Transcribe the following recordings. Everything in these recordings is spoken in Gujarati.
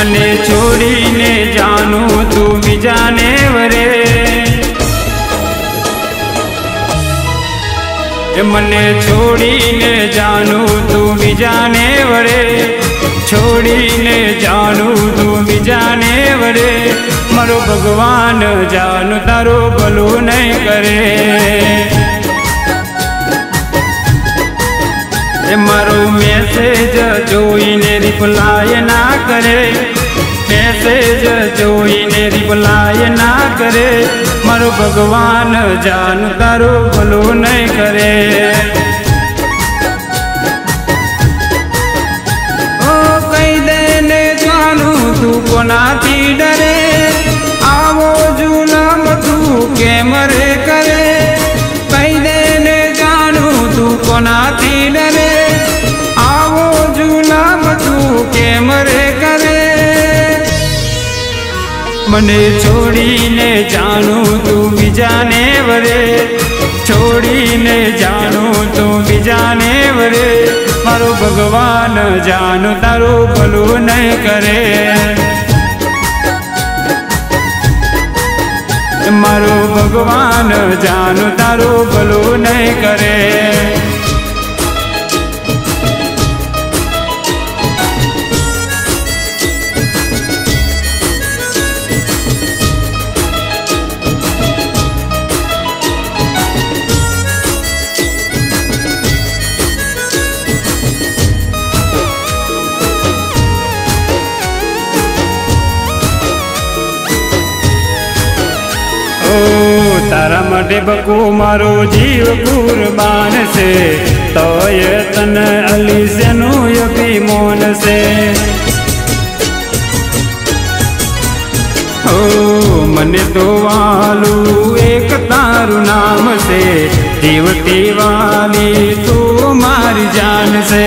મને છોડીને જાનું તું બીજાને વરે, મને છોડીને જાનું તું બીજાને વરે, છોડીને જાનું તું બીજાને વરે, મારો ભગવાન જાનું તારું ભલું નહીં કરે, મારો મેસેજ જોઈને રિપ્લાય ના કરે, મેસેજ જોઈને રિપ્લાય ના કરે, મારો ભગવાન જાનું તારું ભલું નહીં કરે, ઓ કહી દે ને જાનું તું કોનાથી ડરે, આવો જુલમ તું કેમ રે કરે, કહી દે ને જાનું તું કોનાથી ડરે, આવો જુલમ તું કેમ રે કરે, મને છોડીને જાનું તું બીજાને વરે, છોડીને જાનું તું બીજાને વરે, મારો ભગવાન જાનું તારું ભલું નહીં કરે, મારો ભગવાન જાનું તારું ભલું નહીં કરે, તારા માટે બકુ મારો જીવ કુરબાન છે, તોય તને અલીસેનું અભિમાન છે, ઓ મને તો વાલું એક તારું નામ છે, જીવતી વાલી તું મારી જાન છે,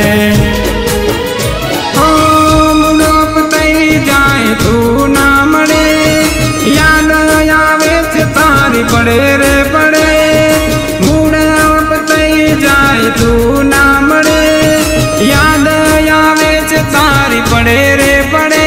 ઓ મુડપ થઈ જાય તું ના મળે, યાદ આવે છે તારી પડે રે પડે, મૂડ થઈ જાય તું ના મળે, યાદ આવે છે તારી પડે રે પડે,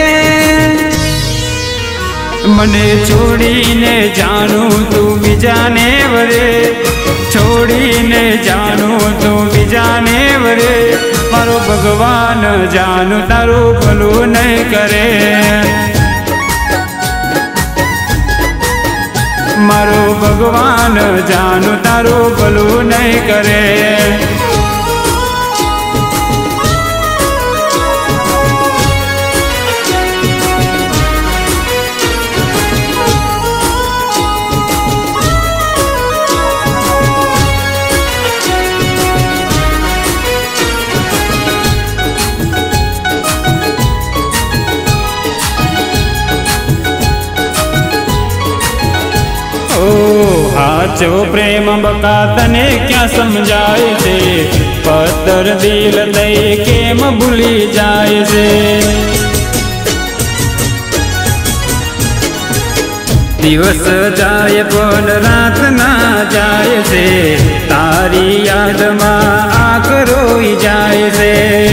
મને છોડીને જાનું તું બીજાને વરે, છોડીને જાનું તું બીજાને વરે, મારો ભગવાન જાનું તારું ભલું નહીં કરે, મારો ભગવાન જાનું તારું ભલું નહીં કરે, સાચો પ્રેમ બકા તને ક્યાં સમજાય છે, પત્તર દિલ દઈ કેમ ભૂલી જાય છે, દિવસ જાય પણ રાત ના જાય છે, તારી યાદમાં આંખ રોઈ જાય છે,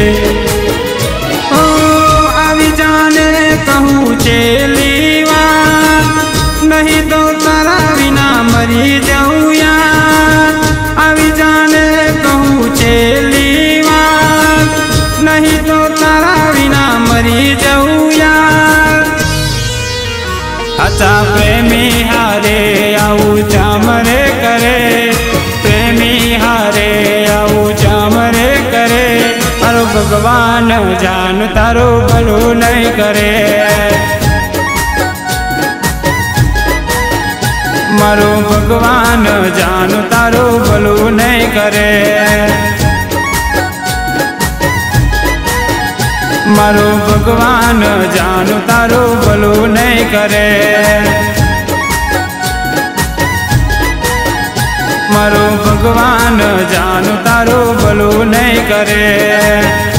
ઓ આવી જાને કહું છે લીવા, નહીં તો તારા વિના મરી જાઉં યાર, આવી જાને કહું છે લીવા, નહીં તો તારા વિના મરી જાઉં યાર, અચ્છા પ્રેમી હારે આવું ચામરે કરે, પ્રેમી હારે આવું ચામરે કરે, મારો ભગવાન જાનું તારું ભલું નહીં કરે, મારો ભગવાન જાનું તારું ભલું નહીં કરે, મારો ભગવાન જાનું તારું ભલું નહીં કરે, મારો ભગવાન જાનું તારું ભલું નહીં કરે।